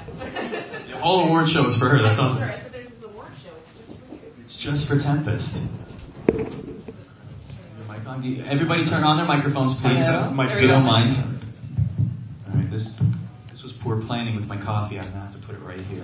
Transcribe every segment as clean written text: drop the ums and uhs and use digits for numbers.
The whole award show is for her. That's awesome. I said there's this award show. It's just for you. It's just for Tempest. Everybody turn on their microphones, please. If you don't mind. All right, this was poor planning with my coffee. I'm going to have to put it right here.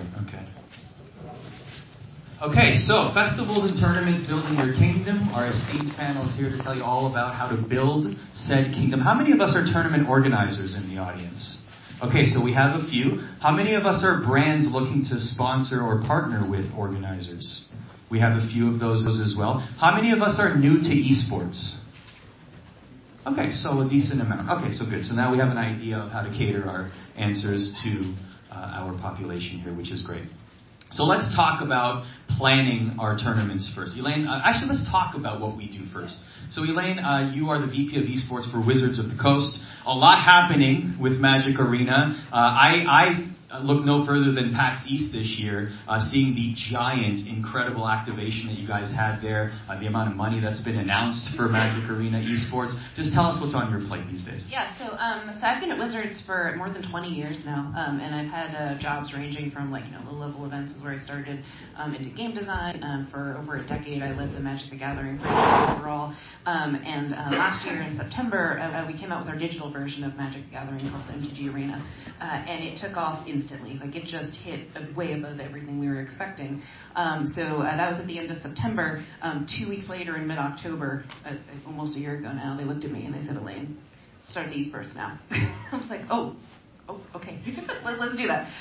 Okay, so festivals and tournaments building your kingdom. Our esteemed panel is here to tell you all about how to build said kingdom. How many of us are tournament organizers in the audience? Okay, so we have a few. How many of us are brands looking to sponsor or partner with organizers? We have a few of those as well. How many of us are new to esports? Okay, so a decent amount. Okay, so good. So now we have an idea of how to cater our answers to our population here, which is great. So let's talk about planning our tournaments first. Elaine, actually let's talk about what we do first. So Elaine, you are the VP of Esports for Wizards of the Coast. A lot happening with Magic Arena. I look no further than PAX East this year, seeing the giant, incredible activation that you guys had there, the amount of money that's been announced for Magic Arena Esports. Just tell us what's on your plate these days. Yeah, so I've been at Wizards for more than 20 years now, and I've had jobs ranging from low-level events is where I started, into game design. For over a decade, I led the Magic the Gathering franchise overall, and last year in September, we came out with our digital version of Magic the Gathering called MTG Arena, and it took off instantly. It just hit way above everything we were expecting. So that was at the end of September. 2 weeks later, in mid-October, almost a year ago now, they looked at me and they said, "Elaine, start the esports now." I was like, oh, okay, let's do that.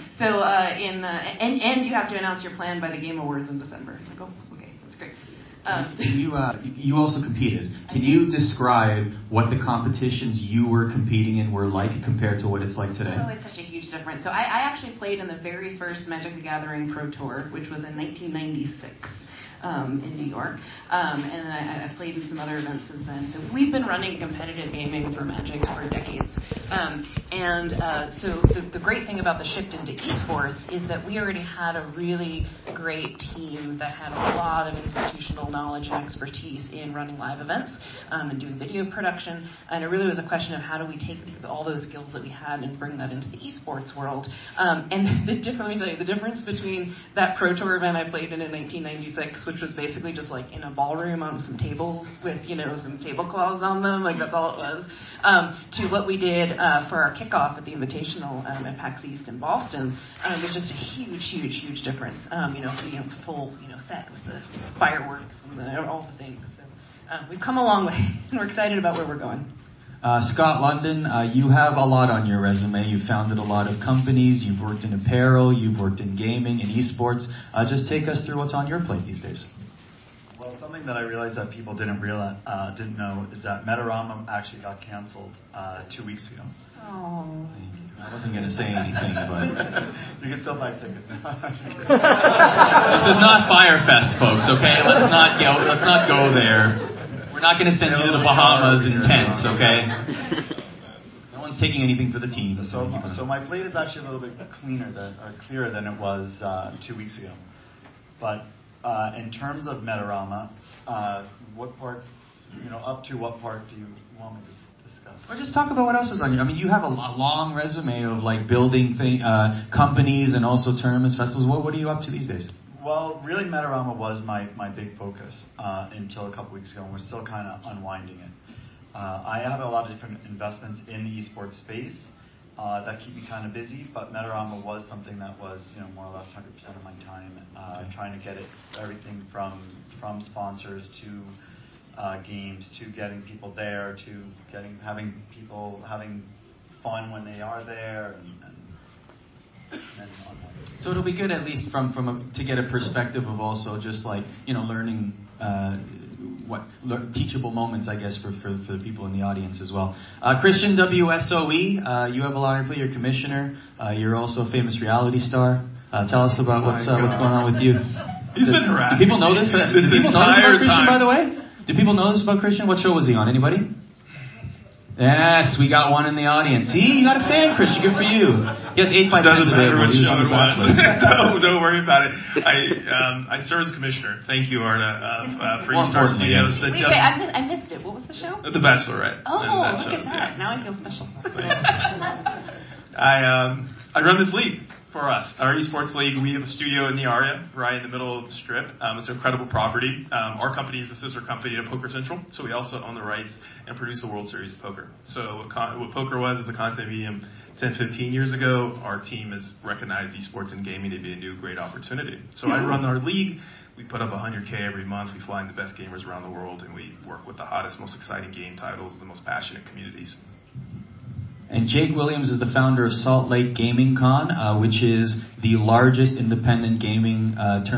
And you have to announce your plan by the Game Awards in December. It's like, oh, okay, that's great. You also competed. Can you describe what the competitions you were competing in were like compared to what it's like today? Oh, it's such a huge difference. So I actually played in the very first Magic the Gathering Pro Tour, which was in 1996. In New York, and I played in some other events since then. So we've been running competitive gaming for Magic for decades. So the great thing about the shift into esports is that we already had a really great team that had a lot of institutional knowledge and expertise in running live events and doing video production. And it really was a question of how do we take all those skills that we had and bring that into the esports world. And let me tell you, the difference between that Pro Tour event I played in 1996, which was basically just like in a ballroom on some tables with, some tablecloths on them, that's all it was, to what we did for our kickoff at the Invitational at PAX East in Boston, was just a huge difference. Full, set with the fireworks and all the things. So we've come a long way, and we're excited about where we're going. Scott London, you have a lot on your resume. You've founded a lot of companies. You've worked in apparel. You've worked in gaming and esports. Just take us through what's on your plate these days. Well, something that I realized that people didn't know is that Metarama actually got canceled 2 weeks ago. Oh. I wasn't going to say anything, but you can still buy tickets now. This is not Firefest, folks. Okay, let's not go there. We're not going to send you to the Bahamas in tents, okay? No one's taking anything for the team. So my plate is actually a little bit clearer than it was 2 weeks ago. But in terms of Metarama, what part do you want me to discuss? Or just talk about what else is on you. I mean, you have a long resume of building companies and also tournaments, festivals. What are you up to these days? Well, really, Metarama was my big focus until a couple weeks ago, and we're still kind of unwinding it. I have a lot of different investments in the esports space that keep me kind of busy, but Metarama was something that was, more or less 100% of my time, trying to get everything from sponsors to games to getting people there to having people having fun when they are there and so it'll be good at least to get a perspective of also just learning teachable moments, I guess, for the people in the audience as well. Christian WSOE, you have a lot on your plate. You're commissioner. You're also a famous reality star. Tell us about what's going on with you. He's been harassed. Do people know this? Do people know this about Christian, by the way? Do people know this about Christian? What show was he on? Anybody? Yes, we got one in the audience. See, you got a fan, Christian. Good for you. He has 8 by 10 available. No, don't worry about it. I serve as commissioner. Thank you, Arna, for Star Studios. Wait, I missed it. What was the show? The Bachelorette. Oh, look at that. Now I feel special. I run this league for us. Our esports league, we have a studio in the Aria, right in the middle of the strip. It's an incredible property. Our company is a sister company to Poker Central, so we also own the rights and produce the World Series of Poker. So what poker was as a content medium 10, 15 years ago, our team has recognized esports and gaming to be a new great opportunity. So I run our league. We put up 100K every month. We fly in the best gamers around the world, and we work with the hottest, most exciting game titles, the most passionate communities. And Jake Williams is the founder of Salt Lake Gaming Con, which is the largest independent gaming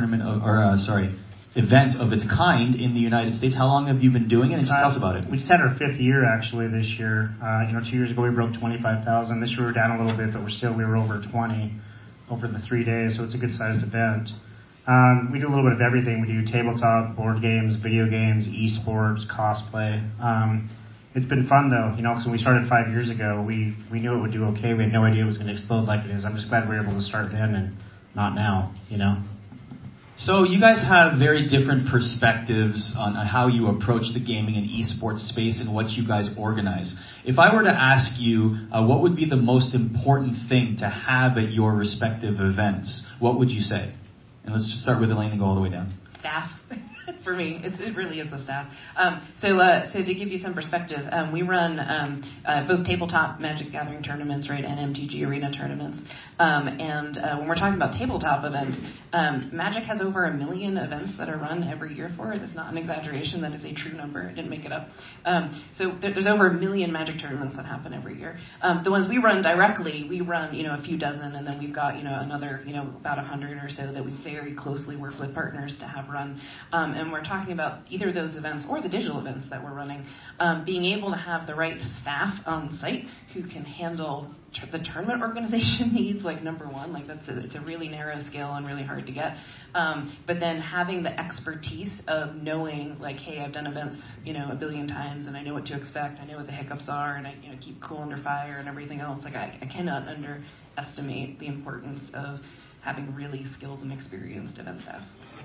event of its kind in the United States. How long have you been doing it? And just tell us about it. We just had our 5th year actually this year. 2 years ago we broke 25,000. This year we're down a little bit, but we were over 20 over the 3 days, so it's a good sized event. We do a little bit of everything. We do tabletop, board games, video games, esports, cosplay. It's been fun though, because when we started 5 years ago, we knew it would do okay. We had no idea it was going to explode like it is. I'm just glad we were able to start then and not now, So you guys have very different perspectives on how you approach the gaming and esports space and what you guys organize. If I were to ask you, what would be the most important thing to have at your respective events, what would you say? And let's just start with Elaine and go all the way down. Staff. For me, it really is the staff. So to give you some perspective, we run both tabletop Magic the Gathering tournaments, right, and MTG Arena tournaments. And when we're talking about tabletop events, Magic has over 1 million events that are run every year for it. That's not an exaggeration. That is a true number. I didn't make it up. So there's over 1 million Magic tournaments that happen every year. The ones we run directly, we run a few dozen, and then we've got another about 100 or so that we very closely work with partners to have run. And we're talking about either those events or the digital events that we're running, being able to have the right staff on site who can handle the tournament organization needs, like number one, like it's a really narrow scale and really hard to get. But then having the expertise of knowing, like, hey, I've done events, 1 billion times, and I know what to expect. I know what the hiccups are, and I keep cool under fire and everything else. Like I cannot underestimate the importance of having really skilled and experienced event staff.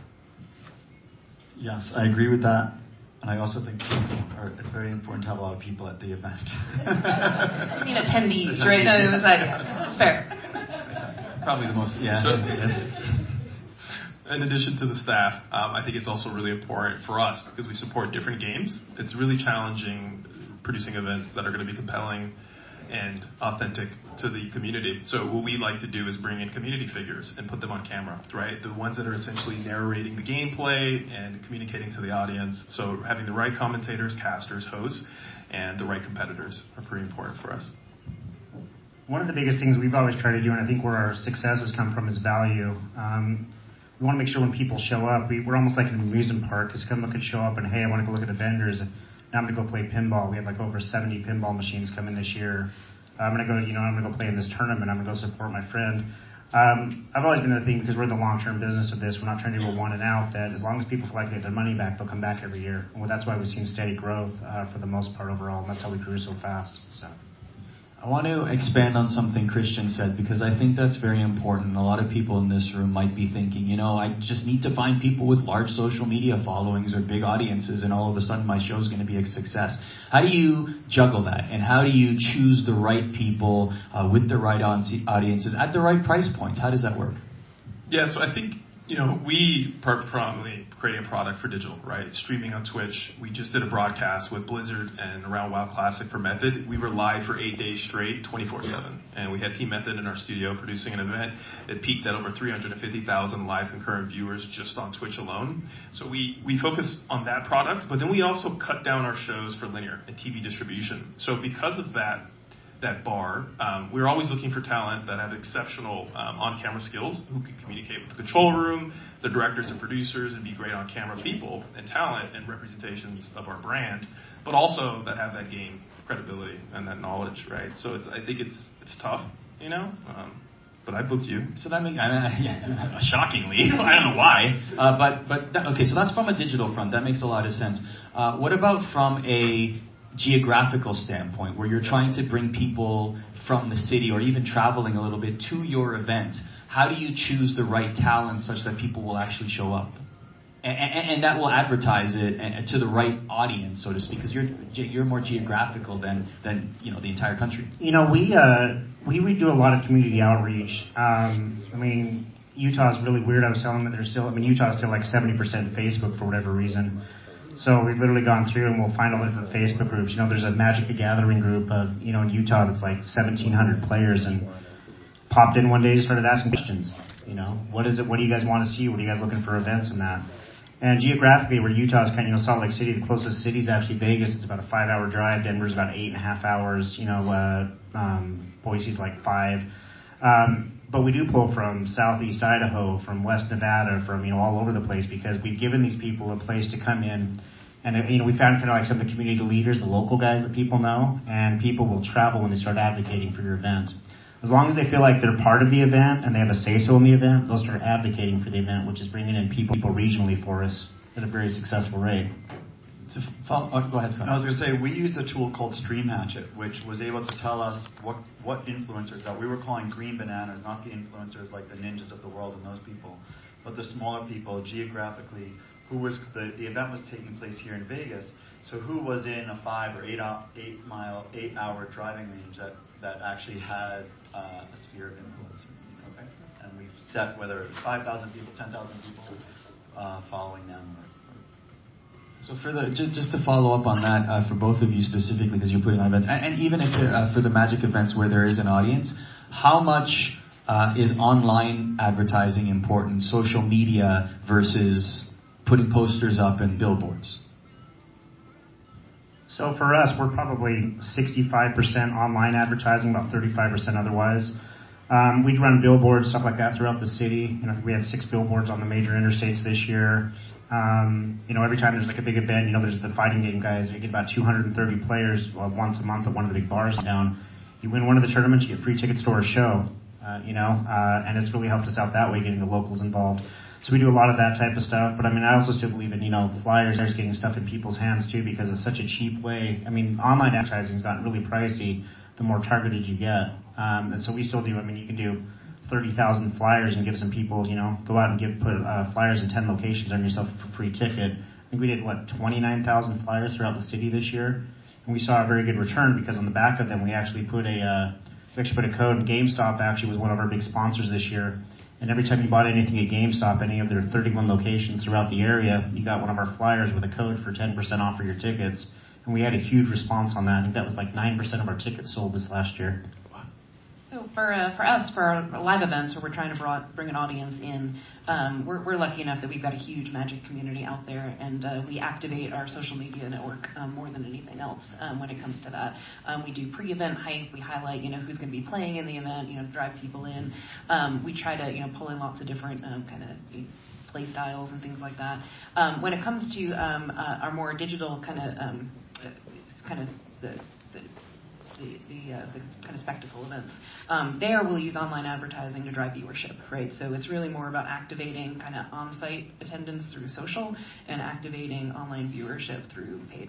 Yes, I agree with that. And I also think it's very important to have a lot of people at the event. I mean attendees, right? No, it was it's fair. Probably the most, yeah. So, yes. In addition to the staff, I think it's also really important for us because we support different games. It's really challenging producing events that are going to be compelling and authentic to the community. So what we like to do is bring in community figures and put them on camera, right? The ones that are essentially narrating the gameplay and communicating to the audience. So having the right commentators, casters, hosts, and the right competitors are pretty important for us. One of the biggest things we've always tried to do, and I think where our success has come from, is value. We want to make sure when people show up, we're almost like an amusement park. Because come look and show up and, hey, I want to go look at the vendors. Now I'm going to go play pinball. We have like over 70 pinball machines coming this year. I'm going to go, I'm going to go play in this tournament. I'm going to go support my friend. I've always been the thing, because we're in the long-term business of this. We're not trying to do a one and out, that as long as people feel like they get their money back, they'll come back every year. And that's why we've seen steady growth for the most part overall. And that's how we grew so fast. So. I want to expand on something Christian said, because I think that's very important. A lot of people in this room might be thinking, I just need to find people with large social media followings or big audiences, and all of a sudden my show is going to be a success. How do you juggle that? And how do you choose the right people with the right audiences at the right price points? How does that work? Yeah, so I think, we probably creating a product for digital, right? Streaming on Twitch. We just did a broadcast with Blizzard and around WoW Classic for Method. We were live for 8 days straight, 24/7. And we had Team Method in our studio producing an event. It peaked at over 350,000 live concurrent viewers just on Twitch alone. So we focus on that product, but then we also cut down our shows for linear and TV distribution. So because of that bar, we're always looking for talent that have exceptional on-camera skills, who can communicate with the control room, the directors and producers, and be great on-camera people and talent and representations of our brand, but also that have that game credibility and that knowledge, right? So I think it's tough, but I booked you. So that means, shockingly, I don't know why, okay. So that's from a digital front. That makes a lot of sense. What about from a geographical standpoint, where you're trying to bring people from the city or even traveling a little bit to your event? How do you choose the right talent such that people will actually show up? and that will advertise it to the right audience, so to speak, because you're more geographical than the entire country. We do a lot of community outreach. Utah's really weird. I was telling them that Utah's still like 70% Facebook for whatever reason. So we've literally gone through and we'll find all the different Facebook groups. There's a Magic the Gathering group in Utah that's like 1,700 players, and popped in one day and started asking questions. What is it? What do you guys want to see? What are you guys looking for events and that? And geographically, where Utah is kind of, Salt Lake City, the closest city is actually Vegas. It's about a 5-hour drive. Denver's about 8.5 hours. Boise's like 5. But we do pull from southeast Idaho, from West Nevada, from all over the place, because we've given these people a place to come in. And we found kind of like some of the community leaders, the local guys that people know, and people will travel when they start advocating for your event. As long as they feel like they're part of the event and they have a say-so in the event, they'll start advocating for the event, which is bringing in people regionally for us at a very successful rate. Go ahead, Scott. I was going to say, we used a tool called Stream Hatchet, which was able to tell us what influencers that we were calling green bananas, not the influencers like the ninjas of the world and those people, but the smaller people geographically. Who was the event was taking place here in Vegas, so who was in a 5 or 8 hour driving range that actually had a sphere of influence. Okay, and we've set whether it's 5,000 people, 10,000 people following them. So just to follow up on that for both of you specifically, because you're putting on events, and even if for the Magic events where there is an audience, how much is online advertising important, social media versus putting posters up and billboards? So for us, we're probably 65% online advertising, about 35% otherwise. We run billboards, stuff like that throughout the city. I think we had 6 billboards on the major interstates this year. Every time there's like a big event, there's the fighting game guys. You get about 230 players once a month at one of the big bars in town. You win one of the tournaments, you get free tickets to our show. And it's really helped us out that way, getting the locals involved. So we do a lot of that type of stuff. But I also still believe in, flyers, getting stuff in people's hands too, because it's such a cheap way. Online advertising's gotten really pricey the more targeted you get. And so we still do, you can do 30,000 flyers and give some people, go out and put flyers in 10 locations, earn yourself a free ticket. I think we did, 29,000 flyers throughout the city this year. And we saw a very good return, because on the back of them, we actually put a code. And GameStop actually was one of our big sponsors this year. And every time you bought anything at GameStop, any of their 31 locations throughout the area, you got one of our flyers with a code for 10% off for your tickets. And we had a huge response on that. I think that was like 9% of our tickets sold this last year. So for us, for our live events where we're trying to bring an audience in, we're lucky enough that we've got a huge Magic community out there, and we activate our social media network more than anything else when it comes to that. We do pre-event hype. We highlight, who's going to be playing in the event, drive people in. We try to, pull in lots of different kind of play styles and things like that. When it comes to our more digital kind of the kind of spectacle events. There we'll use online advertising to drive viewership, right? So it's really more about activating kind of on-site attendance through social and activating online viewership through paid.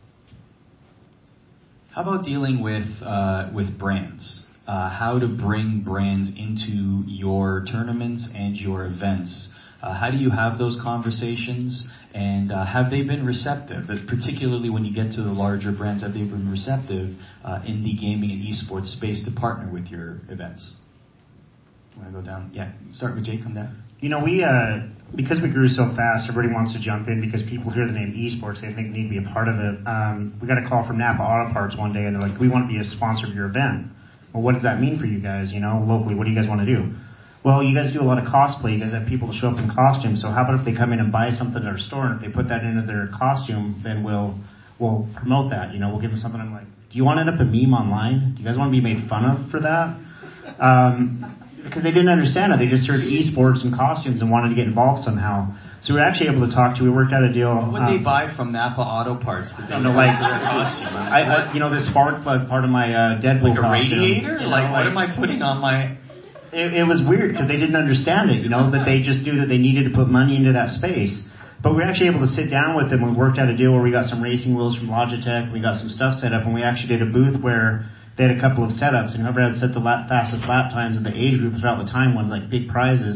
How about dealing with brands? How to bring brands into your tournaments and your events? How do you have those conversations? And have they been receptive? Particularly when you get to the larger brands, have they been receptive in the gaming and esports space to partner with your events? Want to go down? Yeah, start with Jake, come down. We because we grew so fast, everybody wants to jump in because people hear the name esports, they think they need to be a part of it. We got a call from Napa Auto Parts one day, and they're like, "We want to be a sponsor of your event." Well, what does that mean for you guys? Locally, what do you guys want to do? Well, you guys do a lot of cosplay. You guys have people to show up in costumes. So how about if they come in and buy something at our store, and if they put that into their costume, then we'll promote that. We'll give them something. I'm like, do you want to end up a meme online? Do you guys want to be made fun of for that? Because they didn't understand it. They just heard esports and costumes and wanted to get involved somehow. So we were actually able to talk to. We worked out a deal. What would they buy from Napa Auto Parts? That they like to their costume. This spark plug part of my Deadpool like a costume. Radiator? What am I putting on my? It was weird because they didn't understand it, but they just knew that they needed to put money into that space. But we were actually able to sit down with them. We worked out a deal where we got some racing wheels from Logitech. We got some stuff set up, and we actually did a booth where they had a couple of setups, and whoever had set the fastest lap times in the age group throughout the time won like big prizes.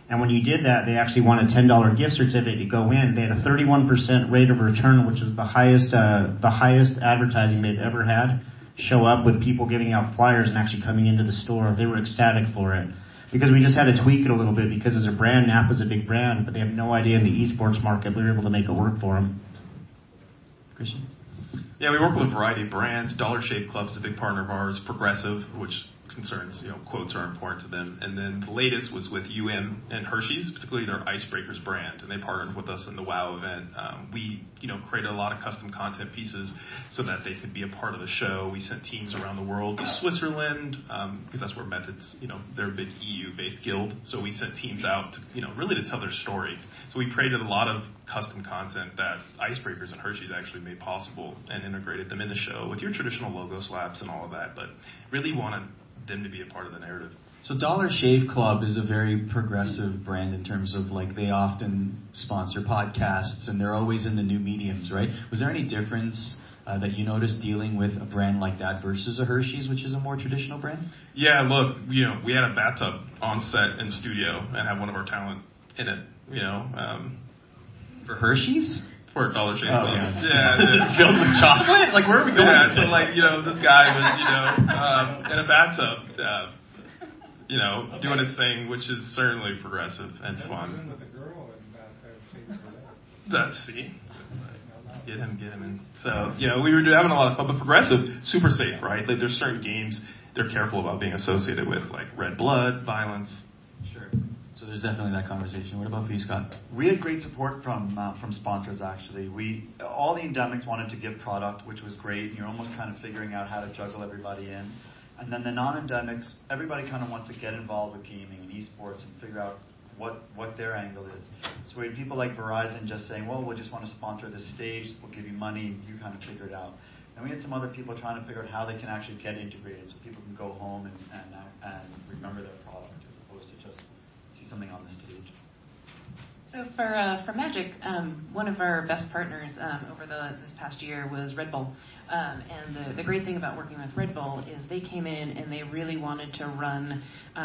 And when you did that, they actually won a $10 gift certificate to go in. They had a 31% rate of return, which is the highest advertising they've ever had show up, with people giving out flyers and actually coming into the store. They were ecstatic for it. Because we just had to tweak it a little bit, because as a brand, Napa's a big brand, but they have no idea in the esports market we were able to make it work for them. Christian? Yeah, we work with a variety of brands. Dollar Shave Club is a big partner of ours. Progressive, which concerns, quotes are important to them. And then the latest was with UM and Hershey's, particularly their Icebreakers brand, and they partnered with us in the WOW event. We, created a lot of custom content pieces so that they could be a part of the show. We sent teams around the world to Switzerland, because that's where Method's, they're a big EU-based guild. So we sent teams out to, really to tell their story. So we created a lot of custom content that Icebreakers and Hershey's actually made possible and integrated them in the show with your traditional logo slaps and all of that, but really wanted them to be a part of the narrative. So Dollar Shave Club is a very progressive brand in terms of they often sponsor podcasts and they're always in the new mediums, right? Was there any difference that you noticed dealing with a brand like that versus a Hershey's, which is a more traditional brand? Yeah, look, we had a bathtub on set in the studio and had one of our talent in it, For Hershey's? For Dollar Shave Club. Yeah. Filled with chocolate? Where are we going? Yeah, so this guy was, in a bathtub, doing his thing, which is certainly progressive and fun. See? Get him. And so, we were having a lot of fun, but progressive, super safe, right? There's certain games they're careful about being associated with, like red blood, violence. Sure. So there's definitely that conversation. What about for you, Scott? We had great support from sponsors, actually. All the endemics wanted to give product, which was great, and you're almost kind of figuring out how to juggle everybody in. And then the non-endemics, everybody kind of wants to get involved with gaming and esports and figure out what their angle is. So we had people like Verizon just saying, well, we just want to sponsor this stage, we'll give you money, and you kind of figure it out. And we had some other people trying to figure out how they can actually get integrated so people can go home and remember their product as opposed to just see something on the stage. So for Magic, one of our best partners over this past year was Red Bull. And the great thing about working with Red Bull is they came in and they really wanted to run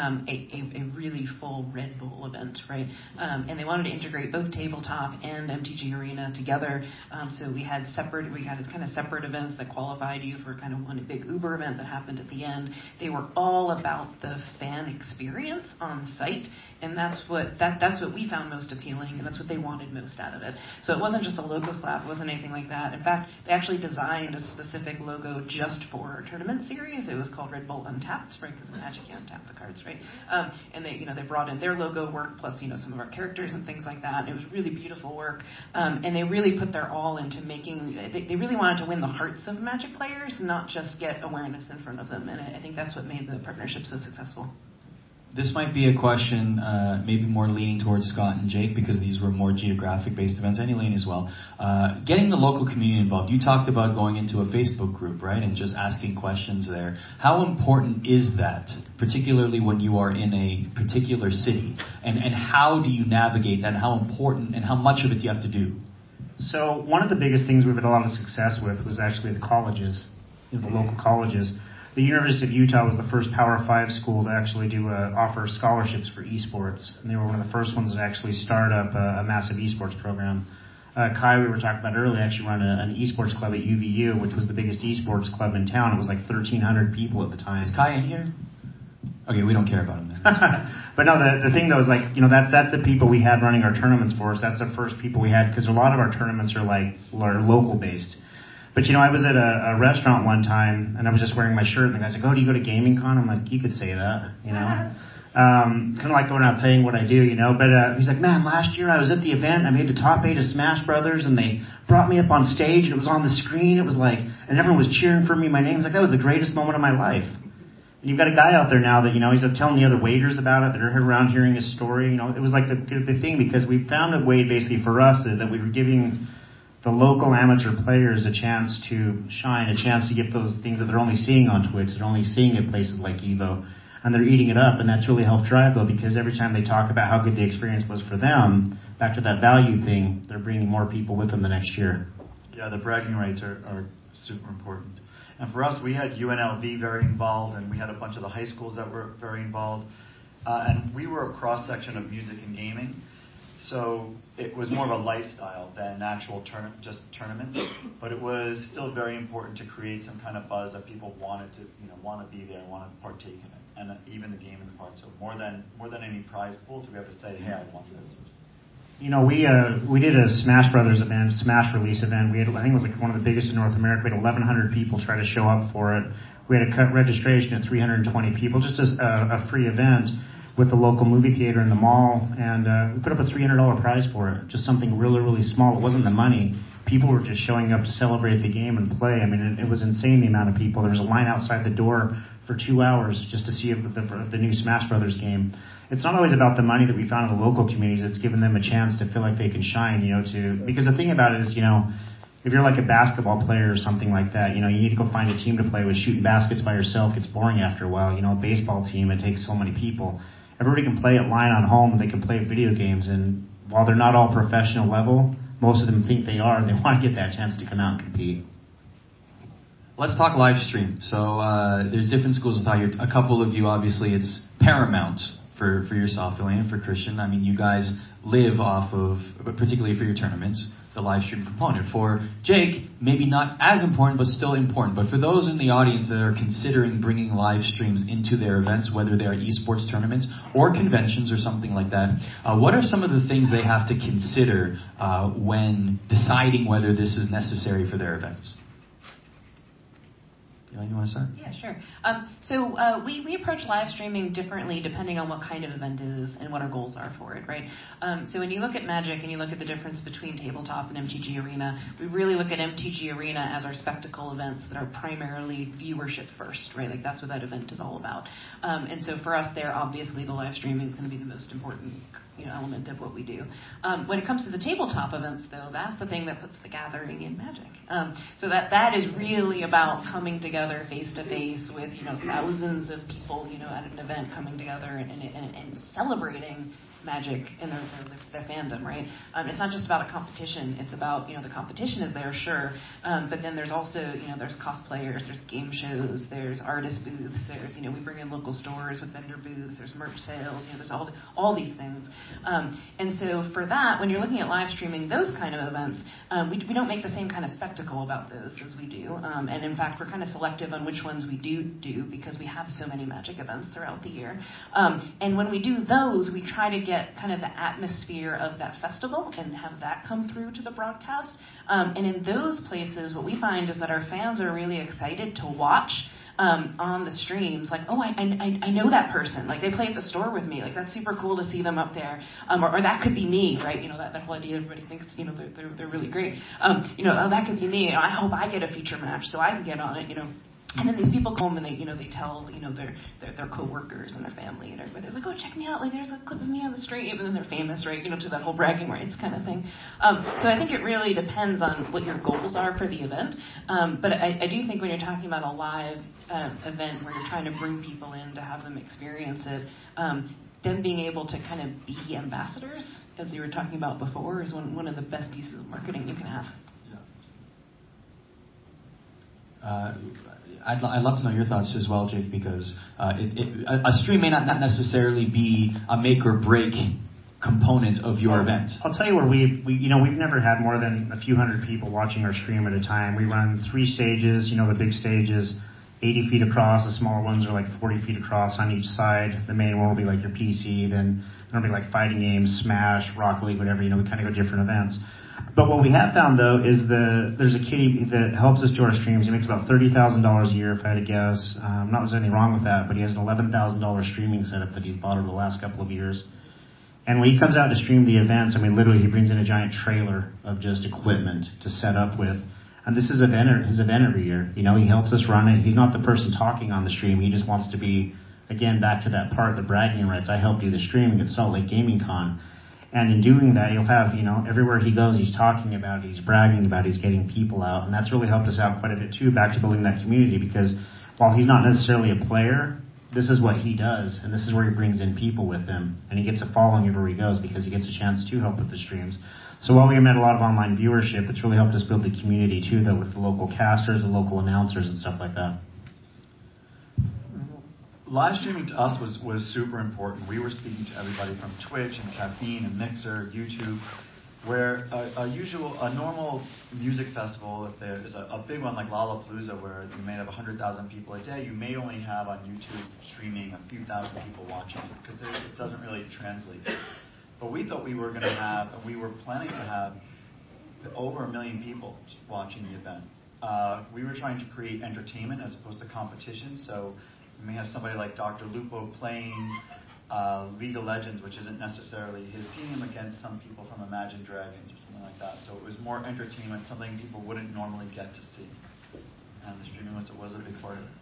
a really full Red Bull event, right? And they wanted to integrate both tabletop and MTG Arena together. So we had kind of separate events that qualified you for kind of one big Uber event that happened at the end. They were all about the fan experience on site, and that's what we found most appealing, and that's what they wanted most out of it. So it wasn't just a logo slap, it wasn't anything like that. In fact, they actually designed a specific logo just for our tournament series. It was called Red Bull Untapped, right? Because in Magic you untap the cards, right? And they brought in their logo work plus some of our characters and things like that. And it was really beautiful work, and they really put their all into making. They really wanted to win the hearts of Magic players, not just get awareness in front of them. And I think that's what made the partnership so successful. This might be a question maybe more leaning towards Scott and Jake because these were more geographic-based events, and Elaine as well. Getting the local community involved. You talked about going into a Facebook group, right, and just asking questions there. How important is that, particularly when you are in a particular city? And how do you navigate that, and how important and how much of it do you have to do? So one of the biggest things we've had a lot of success with was actually the colleges, the local colleges. The University of Utah was the first Power 5 school to actually offer scholarships for esports, and they were one of the first ones to actually start up a massive esports program. Kai, we were talking about earlier, actually ran an esports club at UVU, which was the biggest esports club in town. It was like 1,300 people at the time. Is Kai in here? Okay, we don't care about him then. But no, the thing though is that's the people we had running our tournaments for us. That's the first people we had, because a lot of our tournaments are local based. But I was at a restaurant one time and I was just wearing my shirt and the guy's like, "Oh, do you go to Gaming Con?" I'm like, "You could say that, kind of like going out saying what I do, But he's like, "Man, last year I was at the event. I made the top 8 of Smash Brothers and they brought me up on stage. It was on the screen. It was and everyone was cheering for me. My name was that was the greatest moment of my life." And you've got a guy out there now that he's telling the other waiters about it that are around hearing his story. It was like the thing, because we found a way basically for us that we were giving the local amateur players a chance to shine, a chance to get those things that they're only seeing on Twitch, they're only seeing at places like Evo, and they're eating it up, and that's really helped drive, though, because every time they talk about how good the experience was for them, back to that value thing, they're bringing more people with them the next year. Yeah, the bragging rights are super important. And for us, we had UNLV very involved, and we had a bunch of the high schools that were very involved. And we were a cross-section of music and gaming. So it was more of a lifestyle than actual just tournaments, but it was still very important to create some kind of buzz that people wanted to, want to be there, want to partake in it, and even the gaming part. So more than any prize pool to be able to say, hey, I won this. We did a Smash Brothers event, Smash release event. We had, I think it was like one of the biggest in North America. We had 1,100 people try to show up for it. We had to cut registration at 320 people, just as a free event with the local movie theater in the mall, and we put up a $300 prize for it, just something really, really small. It wasn't the money. People were just showing up to celebrate the game and play. I mean, it was insane, the amount of people. There was a line outside the door for 2 hours just to see the new Smash Brothers game. It's not always about the money that we found in the local communities. It's giving them a chance to feel like they can shine, because the thing about it is, if you're like a basketball player or something like that, you need to go find a team to play with. Shooting baskets by yourself gets boring after a while. A baseball team, it takes so many people. Everybody can play at line on home, they can play video games, and while they're not all professional level, most of them think they are, and they want to get that chance to come out and compete. Let's talk live stream. So there's different schools of thought here. A couple of you, obviously, it's paramount for yourself, Elaine, for Christian. I mean, you guys live off of, particularly for your tournaments, the live stream component. For Jake, maybe not as important, but still important. But for those in the audience that are considering bringing live streams into their events, whether they are esports tournaments or conventions or something like that, what are some of the things they have to consider when deciding whether this is necessary for their events? Elaine, you want to start? Yeah, sure. So we approach live streaming differently depending on what kind of event it is and what our goals are for it, right? So when you look at Magic and you look at the difference between tabletop and MTG Arena, we really look at MTG Arena as our spectacle events that are primarily viewership first, right? Like that's what that event is all about. And so for us there, obviously the live streaming is going to be the most important element of what we do. When it comes to the tabletop events, though, that's the thing that puts the gathering in Magic. So that is really about coming together face to face with thousands of people at an event coming together and celebrating Magic and their fandom, right? It's not just about a competition. It's about the competition is there, sure, but then there's also there's cosplayers, there's game shows, there's artist booths, there's we bring in local stores with vendor booths, there's merch sales, there's all these things, and so for that, when you're looking at live streaming those kind of events, we don't make the same kind of spectacle about those as we do, and in fact we're kind of selective on which ones we do because we have so many Magic events throughout the year, and when we do those, we try to get kind of the atmosphere of that festival and have that come through to the broadcast. And in those places, what we find is that our fans are really excited to watch on the streams, like, oh, I know that person. Like, they play at the store with me. Like, that's super cool to see them up there. Or that could be me, right? That whole idea, everybody thinks, they're really great. Oh, that could be me. I hope I get a feature match so I can get on it, And then these people come and they tell their coworkers and their family and everybody. They're like, oh, check me out! Like there's a clip of me on the stream, and then they're famous, right? To that whole bragging rights kind of thing. So I think it really depends on what your goals are for the event. But I do think when you're talking about a live event where you're trying to bring people in to have them experience it, them being able to kind of be ambassadors, as you were talking about before, is one of the best pieces of marketing you can have. I'd love to know your thoughts as well, Jake, because a stream may not necessarily be a make or break component of your event. I'll tell you where we've never had more than a few hundred people watching our stream at a time. We run 3 stages. The big stage is 80 feet across. The smaller ones are like 40 feet across on each side. The main one will be like your PC. Then there'll be like fighting games, Smash, Rocket League, whatever. We kind of go different events. But what we have found, though, is there's a kitty that helps us do our streams. He makes about $30,000 a year, if I had to guess. Not that there's anything wrong with that, but he has an $11,000 streaming setup that he's bought over the last couple of years. And when he comes out to stream the events, literally he brings in a giant trailer of just equipment to set up with. And this is his event every year. He helps us run it. He's not the person talking on the stream. He just wants to be, again, back to that part, the bragging rights. I helped do the streaming at Salt Lake Gaming Con. And in doing that, you'll have, everywhere he goes, he's talking about it, he's bragging about it, he's getting people out. And that's really helped us out quite a bit, too, back to building that community. Because while he's not necessarily a player, this is what he does. And this is where he brings in people with him. And he gets a following everywhere he goes because he gets a chance to help with the streams. So while we have had a lot of online viewership, it's really helped us build the community, too, though, with the local casters, the local announcers, and stuff like that. live streaming to us was super important. We were speaking to everybody from Twitch and Caffeine and Mixer, YouTube, where a normal music festival, if there is a big one like Lollapalooza, where you may have 100,000 people a day, you may only have on YouTube streaming a few thousand people watching it because it doesn't really translate. But we thought we were going to have, and we were planning to have, over 1 million people watching the event. We were trying to create entertainment as opposed to competition, so you may have somebody like Dr. Lupo playing League of Legends, which isn't necessarily his team, against some people from Imagine Dragons or something like that. So it was more entertainment, something people wouldn't normally get to see. And the streaming was a big part of it.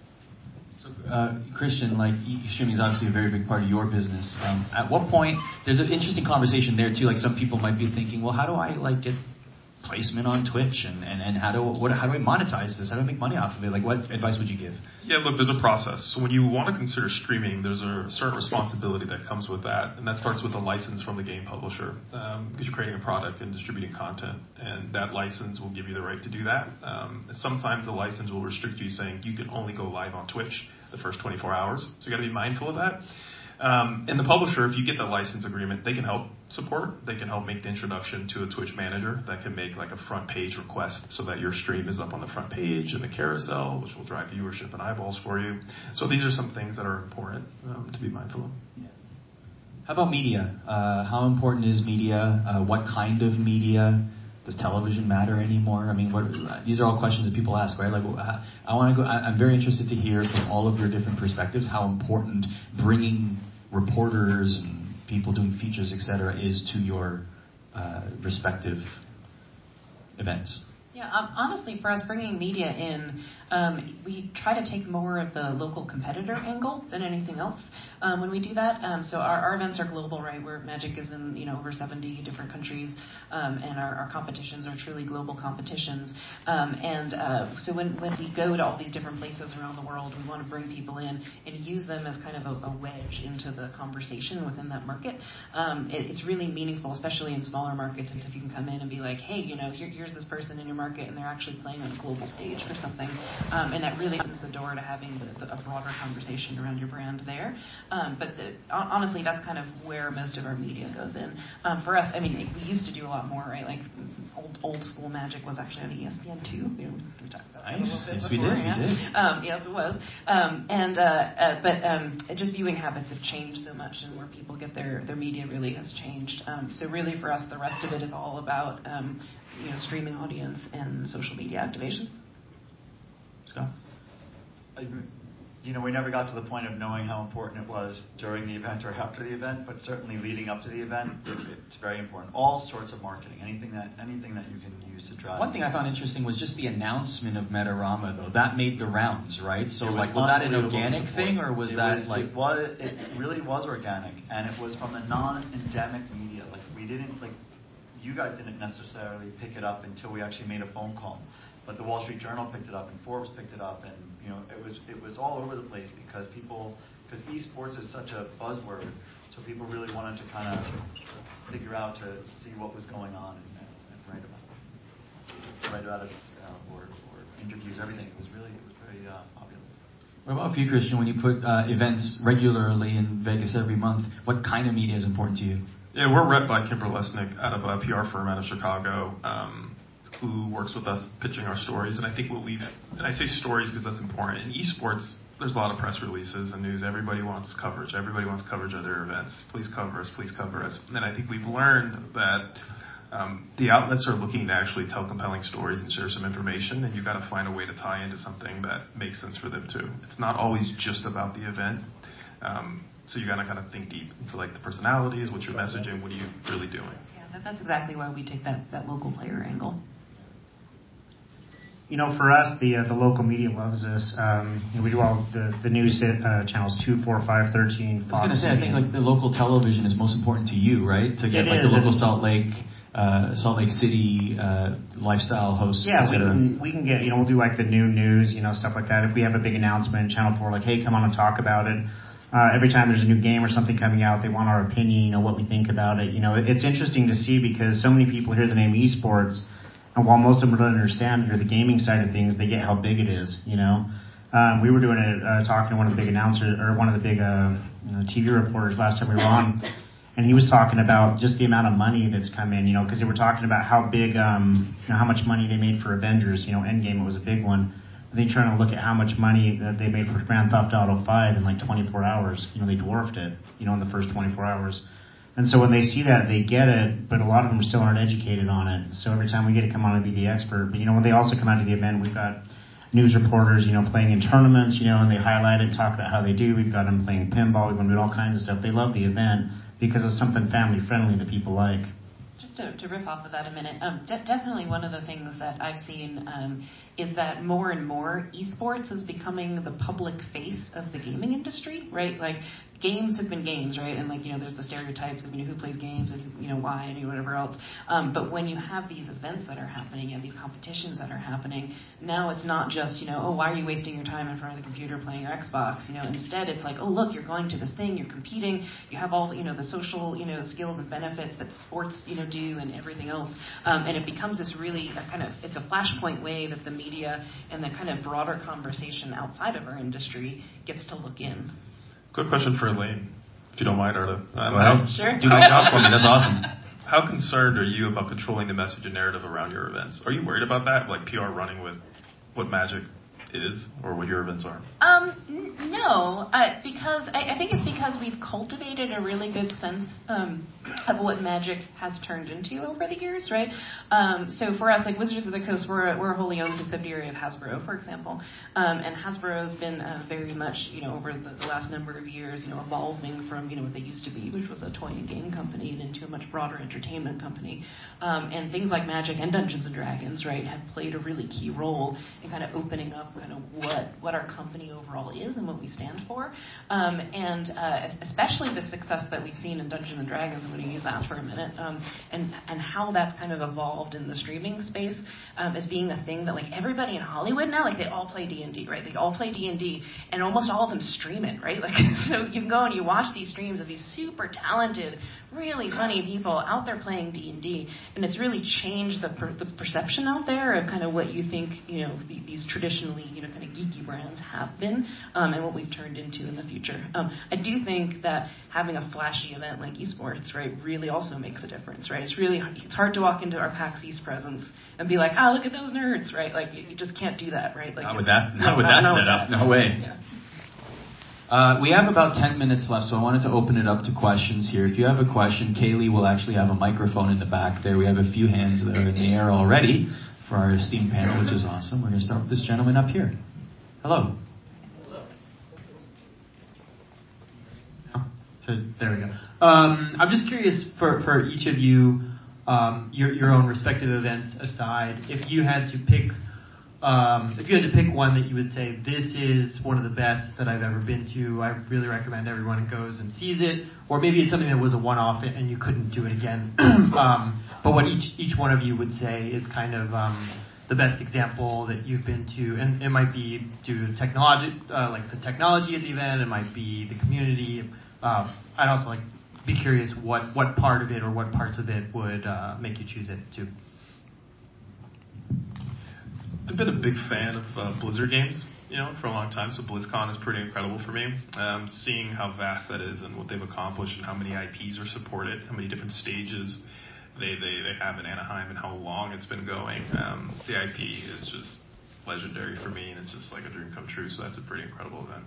So, Christian, like streaming is obviously a very big part of your business. At what point, there's an interesting conversation there too. Like some people might be thinking, well, how do I like get placement on Twitch and how do I monetize this? How do I make money off of it? Like, what advice would you give? Yeah, look, there's a process. So when you want to consider streaming, there's a certain responsibility that comes with that, and that starts with a license from the game publisher, because you're creating a product and distributing content, and that license will give you the right to do that. Sometimes the license will restrict you, saying you can only go live on Twitch the first 24 hours, so you got to be mindful of that. And the publisher, if you get that license agreement, they can help support. They can help make the introduction to a Twitch manager that can make like a front page request so that your stream is up on the front page and the carousel, which will drive viewership and eyeballs for you. So these are some things that are important to be mindful of. How about media? How important is media? What kind of media? Does television matter anymore? I mean, these are all questions that people ask, right? Like, I'm very interested to hear from all of your different perspectives how important bringing reporters and people doing features, etc., is to your respective events. Yeah, honestly, for us bringing media in, we try to take more of the local competitor angle than anything else when we do that. So our events are global, right? Where Magic is in over 70 different countries, and our competitions are truly global competitions. So when we go to all these different places around the world, we want to bring people in and use them as kind of a wedge into the conversation within that market. It's really meaningful, especially in smaller markets, if you can come in and be like, hey, here's this person in your market, and they're actually playing on a global stage for something, and that really opens the door to having a broader conversation around your brand there. But honestly, that's kind of where most of our media goes in. For us, I mean, we used to do a lot more, right? Like old school Magic was actually on ESPN2. We talked about that a little bit Yes, before, we did. Yes, it was. But just viewing habits have changed so much, and where people get their media really has changed. So really, for us, the rest of it is all about streaming audience and social media activation. Scott? We never got to the point of knowing how important it was during the event or after the event, but certainly leading up to the event, it's very important. All sorts of marketing, anything that you can use to drive. One thing I found interesting was just the announcement of Metarama, though. That made the rounds, right? So, was that an organic thing, or was that like... It really was organic, and it was from the non-endemic media. Like, we didn't, you guys didn't necessarily pick it up until we actually made a phone call. But the Wall Street Journal picked it up, and Forbes picked it up, and it was all over the place because esports is such a buzzword, so people really wanted to kind of figure out to see what was going on and write about it or interviews, everything. It was very popular. What about for you, Christian? When you put events regularly in Vegas every month, what kind of media is important to you? Yeah, we're rep by Kimber Lesnick out of a PR firm out of Chicago, who works with us pitching our stories. And I think and I say stories because that's important. In esports, there's a lot of press releases and news. Everybody wants coverage. Everybody wants coverage of their events. Please cover us. Please cover us. And I think we've learned that the outlets are looking to actually tell compelling stories and share some information, and you've got to find a way to tie into something that makes sense for them too. It's not always just about the event. So you got to kind of think deep into the personalities, what's your messaging, what are you really doing? Yeah, that's exactly why we take that local player angle. For us, the local media loves us. We do all the news channels 2, 4, 5, 13. Fox. I was going to say, I think the local television is most important to you, right? To get the local Salt Lake City lifestyle hosts. Yeah, we can get we'll do the noon news, stuff like that. If we have a big announcement, Channel 4 hey, come on and talk about it. Every time there's a new game or something coming out, they want our opinion, what we think about it. It's interesting to see because so many people hear the name esports. And while most of them don't understand the gaming side of things, they get how big it is, We were doing talking to one of the big announcers, or one of the big TV reporters last time we were on, and he was talking about just the amount of money that's come in, because they were talking about how big, how much money they made for Avengers, Endgame was a big one. I think trying to look at how much money that they made for Grand Theft Auto 5 in like 24 hours, they dwarfed it, in the first 24 hours. And so when they see that, they get it, but a lot of them still aren't educated on it. So every time we get to come on and be the expert, but when they also come out to the event, we've got news reporters, playing in tournaments, and they highlight it, talk about how they do. We've got them playing pinball, we've been doing all kinds of stuff. They love the event because it's something family friendly that people like. Just to riff off of that a minute, definitely one of the things that I've seen is that more and more esports is becoming the public face of the gaming industry, right? Like, games have been games, right? And there's the stereotypes of who plays games and why and whatever else. But when you have these events that are happening, you have these competitions that are happening, now it's not just why are you wasting your time in front of the computer playing your Xbox? Instead it's like, oh look, you're going to this thing, you're competing, you have all the social skills and benefits that sports do and everything else, and it becomes this really it's a flashpoint way that the media and the kind of broader conversation outside of our industry gets to look in. Quick question for Elaine, if you don't mind, Arda. Sure. Do my job for me. That's awesome. How concerned are you about controlling the message and narrative around your events? Are you worried about that, like PR running with what Magic is or what your events are? No, because I think it's because we've cultivated a really good sense of what Magic has turned into over the years, right? So for us, like Wizards of the Coast, we're a wholly owned subsidiary of Hasbro, for example, and Hasbro has been very much, over the last number of years, evolving from what they used to be, which was a toy and game company, and into a much broader entertainment company, and things like Magic and Dungeons and Dragons, right, have played a really key role in kind of opening up kind of what our company overall is and what we stand for, and especially the success that we've seen in Dungeons and Dragons. I'm going to use that for a minute, and how that's kind of evolved in the streaming space as being a thing that like everybody in Hollywood now, like they all play D&D, right? They all play D&D, and almost all of them stream it, right? Like so you can go and you watch these streams of these super talented, really funny people out there playing D&D, and it's really changed the perception out there of kind of what you think these traditionally kind of geeky brands have been, and what we've turned into in the future. I do think that having a flashy event like esports, right, really also makes a difference, right? It's hard to walk into our PAX East presence and be like, look at those nerds, right? Like you just can't do that, right? Like not with that setup. No way. Yeah. We have about 10 minutes left, so I wanted to open it up to questions here. If you have a question, Kaylee will actually have a microphone in the back there. We have a few hands that are in the air already for our esteemed panel, which is awesome. We're going to start with this gentleman up here. Hello. There we go. I'm just curious for each of you, your own respective events aside, if you had to pick one that you would say, this is one of the best that I've ever been to, I really recommend everyone goes and sees it, or maybe it's something that was a one-off and you couldn't do it again, but what each one of you would say is kind of the best example that you've been to, and it might be due to technology, like the technology at the event, it might be the community. I'd also be curious what part of it or what parts of it would make you choose it too. I've been a big fan of Blizzard games, for a long time, so BlizzCon is pretty incredible for me. Seeing how vast that is and what they've accomplished and how many IPs are supported, how many different stages they have in Anaheim and how long it's been going. The IP is just legendary for me, and it's just like a dream come true, so that's a pretty incredible event.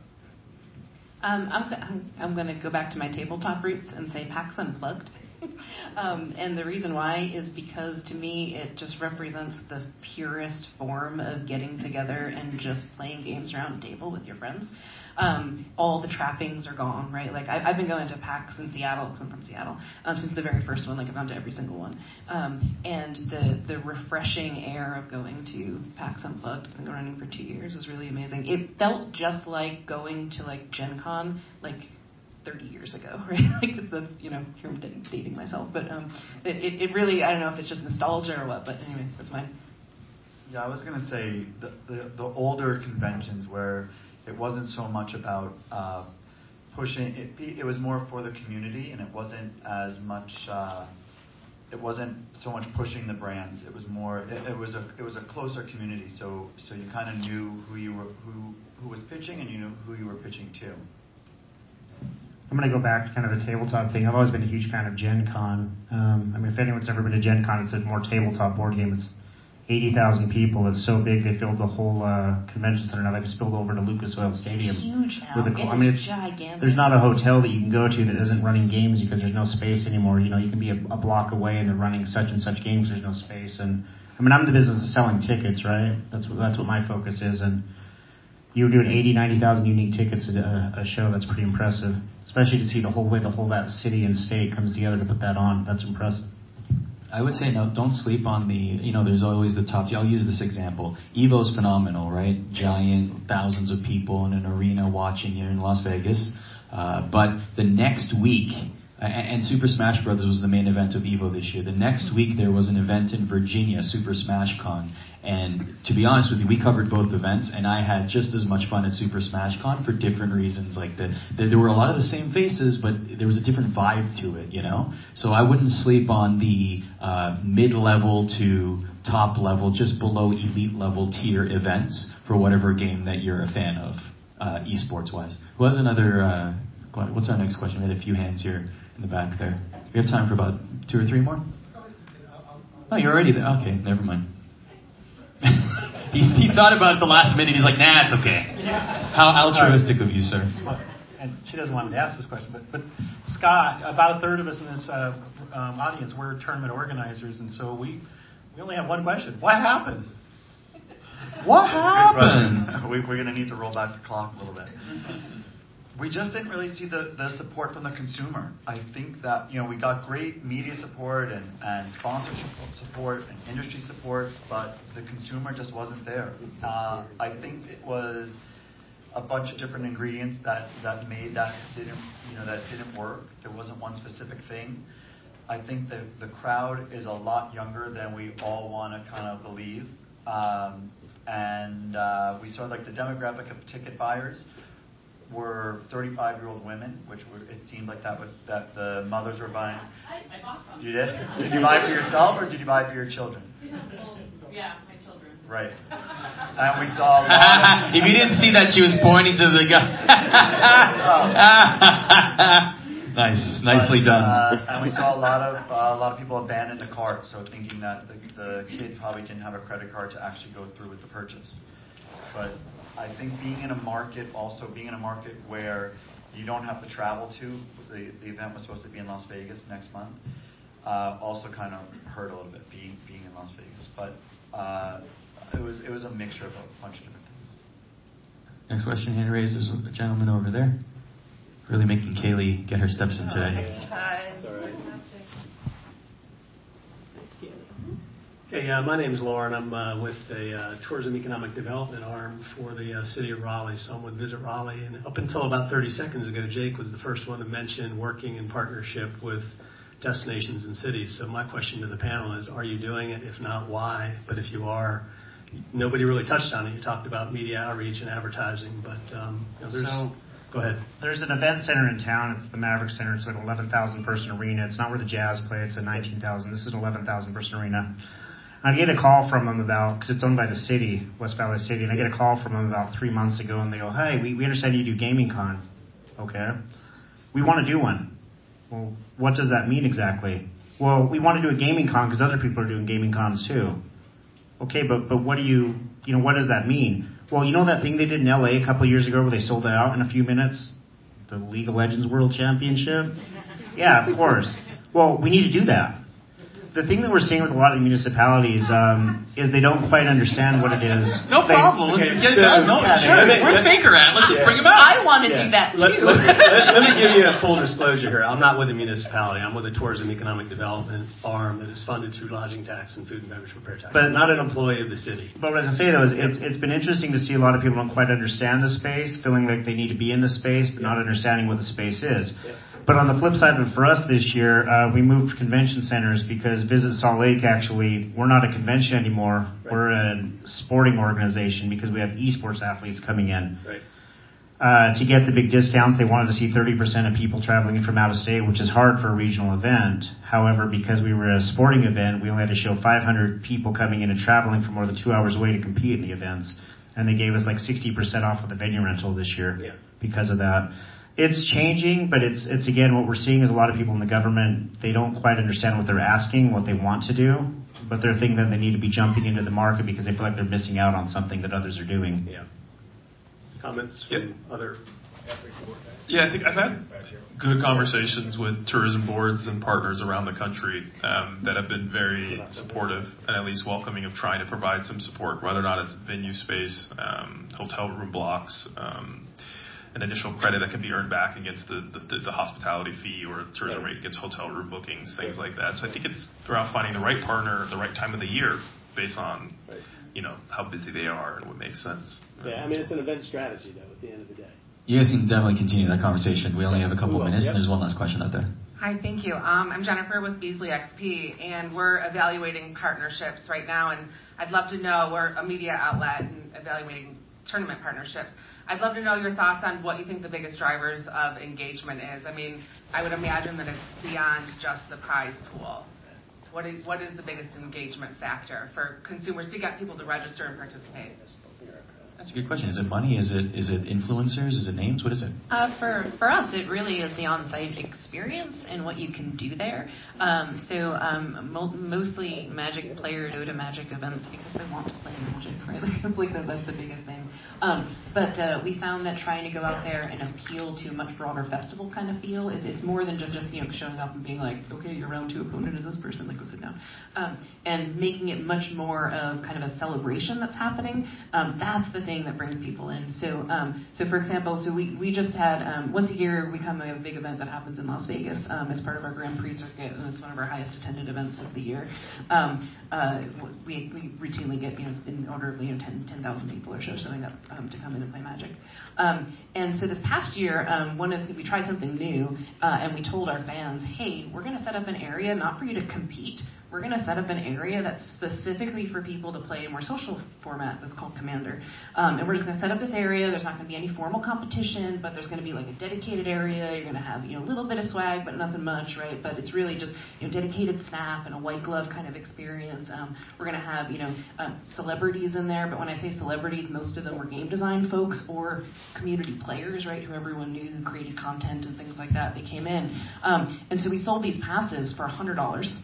I'm going to go back to my tabletop roots and say PAX Unplugged. And the reason why is because to me it just represents the purest form of getting together and just playing games around a table with your friends. All the trappings are gone, right? Like I've been going to PAX in Seattle, because I'm from Seattle, since the very first one. Like I've gone to every single one. And the refreshing air of going to PAX Unplugged, I've been running for 2 years, is really amazing. It felt just like going to like Gen Con, like 30 years ago, right? Like that's, here I'm dating myself, but it really, I don't know if it's just nostalgia or what, but anyway, that's mine. Yeah, I was going to say the older conventions where it wasn't so much about pushing, it was more for the community, and it wasn't as much, it wasn't so much pushing the brands. It was more. It was a closer community. So you kind of knew who was pitching, and you knew who you were pitching to. I'm going to go back to kind of the tabletop thing. I've always been a huge fan of Gen Con. I mean, if anyone's ever been to Gen Con, it's a more tabletop board game. It's 80,000 people. It's so big they filled the whole convention center. Now they've spilled over to Lucas Oil Stadium. It's huge now. It's gigantic. There's not a hotel that you can go to that isn't running games because there's no space anymore. You know, you can be a block away and they're running such and such games. There's no space. And I mean, I'm in the business of selling tickets, right? That's what my focus is. And you were doing 90,000 unique tickets at a show. That's pretty impressive, especially to see the whole way that city and state comes together to put that on. That's impressive. I would say no, don't sleep on there's always the top. I'll use this example. EVO's phenomenal, right? Giant, thousands of people in an arena watching here in Las Vegas. But the next week, and Super Smash Brothers was the main event of EVO this year. The next week there was an event in Virginia, Super Smash Con. And to be honest with you, we covered both events, and I had just as much fun at Super Smash Con for different reasons. Like there were a lot of the same faces, but there was a different vibe to it, you know? So I wouldn't sleep on the mid-level to top level, just below elite level tier events for whatever game that you're a fan of, esports-wise. Who has another, what's our next question? We had a few hands here in the back there. We have time for about 2 or 3 more? Oh, you're already there. Okay, never mind. he thought about it the last minute. He's like, nah, it's okay. How altruistic of you, sir. And she doesn't want me to ask this question, but Scott, about a third of us in this audience, we're tournament organizers, and so we only have one question. What happened? What happened? We're going to need to roll back the clock a little bit. We just didn't really see the support from the consumer. I think that, we got great media support and sponsorship support and industry support, but the consumer just wasn't there. I think it was a bunch of different ingredients that made that didn't work. There wasn't one specific thing. I think that the crowd is a lot younger than we all want to kind of believe. And we saw like the demographic of ticket buyers were 35-year-old women, it seemed like that the mothers were buying. I bought some. You did? Did you buy for yourself or did you buy for your children? Well, yeah, my children. Right. And we saw a lot of... If you didn't see that, she was pointing to the guy. Nice. Nicely done. And we saw a lot of people abandon the cart, so thinking that the kid probably didn't have a credit card to actually go through with the purchase. But I think being in a market where you don't have to travel to, the event was supposed to be in Las Vegas next month, also kind of hurt a little bit being in Las Vegas. But it was a mixture of a bunch of different things. Next question, hand raised. There's a gentleman over there. Really making Kaylee get her steps in today. Hey, my name is Lauren. I'm with the Tourism Economic Development arm for the city of Raleigh. So I'm with Visit Raleigh. And up until about 30 seconds ago, Jake was the first one to mention working in partnership with destinations and cities. So my question to the panel is, are you doing it? If not, why? But if you are, nobody really touched on it. You talked about media outreach and advertising, but go ahead. There's an event center in town. It's the Maverick Center. It's like an 11,000 person arena. It's not where the Jazz play. It's a 19,000. This is an 11,000 person arena. I get a call from them because it's owned by the city, West Valley City, and I get a call from them about 3 months ago, and they go, hey, we understand you do Gaming Con. Okay. We want to do one. Well, what does that mean exactly? Well, we want to do a Gaming Con because other people are doing Gaming Cons too. Okay, but what what does that mean? Well, you know that thing they did in LA a couple of years ago where they sold it out in a few minutes? The League of Legends World Championship? Yeah, of course. Well, we need to do that. The thing that we're seeing with a lot of the municipalities is they don't quite understand what it is. No problem. Let's just get it done. No, sure. Where's Baker at? Let's just bring him out. I want to do that too. Let me give you a full disclosure here. I'm not with the municipality. I'm with the Tourism Economic Development arm that is funded through lodging tax and food and beverage repair tax. But not an employee of the city. But what I was going to say, though, is it's been interesting to see a lot of people don't quite understand the space, feeling like they need to be in the space, but not understanding what the space is. Yeah. But on the flip side of it, for us this year, we moved convention centers because Visit Salt Lake we're not a convention anymore. Right. We're a sporting organization because we have esports athletes coming in. Right. to get the big discounts, they wanted to see 30% of people traveling from out of state, which is hard for a regional event. However, because we were a sporting event, we only had to show 500 people coming in and traveling from more than 2 hours away to compete in the events. And they gave us like 60% off of the venue rental this year because of that. It's changing, but it's again, what we're seeing is a lot of people in the government, they don't quite understand what they're asking, what they want to do, but they're thinking that they need to be jumping into the market because they feel like they're missing out on something that others are doing. Yeah. Comments from other? Yeah, I think I've had good conversations with tourism boards and partners around the country that have been very supportive and at least welcoming of trying to provide some support, whether or not it's venue space, hotel room blocks, an additional credit that can be earned back against the hospitality fee or tourism rate against hotel room bookings, things like that. So I think it's around finding the right partner at the right time of the year based on how busy they are and what makes sense. Yeah, I mean, it's an event strategy, though, at the end of the day. You guys can definitely continue that conversation. We only have a couple of minutes, and there's one last question out there. Hi, thank you. I'm Jennifer with Beasley XP, and we're evaluating partnerships right now, and I'd love to know, we're a media outlet and evaluating tournament partnerships. I'd love to know your thoughts on what you think the biggest drivers of engagement is. I mean, I would imagine that it's beyond just the prize pool. What is the biggest engagement factor for consumers to get people to register and participate? That's a good question. Is it money? Is it influencers? Is it names? What is it? For us, it really is the on-site experience and what you can do there. Mostly Magic players go to Magic events because they want to play Magic, right? That's the biggest thing. But we found that trying to go out there and appeal to a much broader festival kind of feel, it's more than just showing up and being like, okay, your round 2 opponent is this person, go sit down. And making it much more of kind of a celebration that's happening. That's the thing that brings people in. So for example, we just had once a year we have a big event that happens in Las Vegas as part of our Grand Prix circuit, and it's one of our highest attended events of the year. We routinely get in order of 10,000 people or so showing up to come in and play Magic. And so this past year, we tried something new, and we told our fans, hey, we're going to set up an area not for you to compete. We're going to set up an area that's specifically for people to play a more social format that's called Commander. And we're just going to set up this area. There's not going to be any formal competition, but there's going to be like a dedicated area. You're going to have a little bit of swag, but nothing much, right? But it's really just dedicated snap and a white glove kind of experience. We're going to have celebrities in there, but when I say celebrities, most of them were game design folks or community players, right? Who everyone knew, who created content and things like that. They came in, and so we sold these passes for $100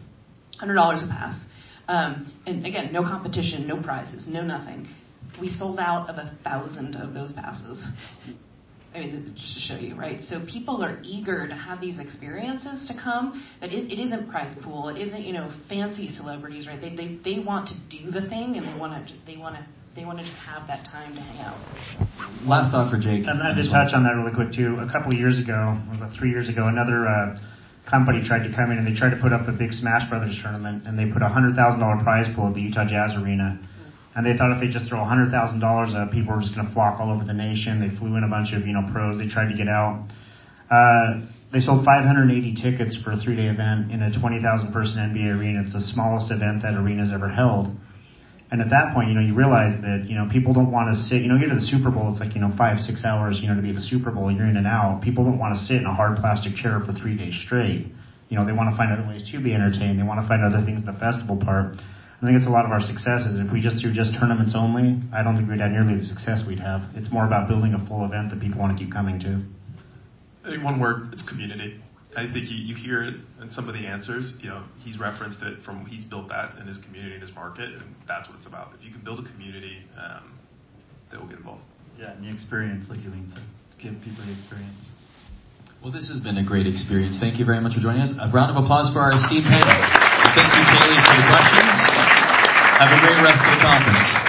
a pass. And again, no competition, no prizes, no nothing. We sold out of 1,000 of those passes. I mean, just to show you, right? So people are eager to have these experiences to come. That it isn't prize pool. It isn't fancy celebrities, right? They want to do the thing, and they want to just have that time to hang out. Last thought for Jake. I just touch on that really quick too. A couple of years ago, about 3 years ago, another company tried to come in and they tried to put up a big Smash Brothers tournament, and they put a $100,000 prize pool at the Utah Jazz Arena. And they thought if they just throw $100,000 up, people were just going to flock all over the nation. They flew in a bunch of pros. They tried to get out. They sold 580 tickets for a 3-day event in a 20,000 person NBA arena. It's the smallest event that arena's ever held. And at that point, you realize that, people don't want to sit, you get to the Super Bowl, it's like, 5-6 hours, to be at the Super Bowl, you're in and out. People don't want to sit in a hard plastic chair for 3 days straight. They want to find other ways to be entertained. They want to find other things in the festival part. I think it's a lot of our successes. If we just do tournaments only, I don't think we'd have nearly the success we'd have. It's more about building a full event that people want to keep coming to. I think one word, it's community. I think you hear it in some of the answers. He's referenced it he's built that in his community, in his market, and that's what it's about. If you can build a community, they will get involved. Yeah, and the experience, like Eileen said, give people the experience. Well, this has been a great experience. Thank you very much for joining us. A round of applause for our esteemed panel. Thank you, Kaylee, for the questions. Have a great rest of the conference.